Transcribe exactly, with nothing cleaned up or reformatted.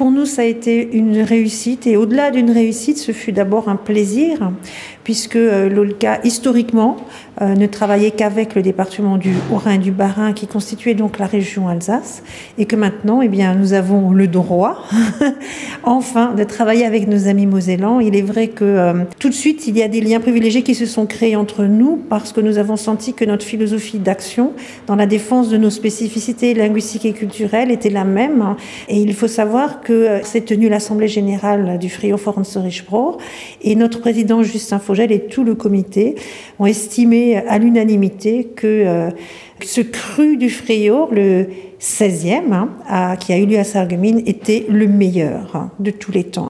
Pour nous, ça a été une réussite et au-delà d'une réussite, ce fut d'abord un plaisir puisque euh, l'O L C A, historiquement, euh, ne travaillait qu'avec le département du Haut-Rhin et du Bas-Rhin qui constituait donc la région Alsace et que maintenant, eh bien, nous avons le droit, enfin, de travailler avec nos amis mosellans. Il est vrai que euh, tout de suite, il y a des liens privilégiés qui se sont créés entre nous parce que nous avons senti que notre philosophie d'action dans la défense de nos spécificités linguistiques et culturelles était la même. Et il faut savoir que s'est tenue l'Assemblée générale du Frio Forenserichbro et notre président Justin Fogel et tout le comité ont estimé à l'unanimité que euh, ce cru du Frio, le seizième, hein, à, qui a eu lieu à Sarreguemines, était le meilleur hein, de tous les temps.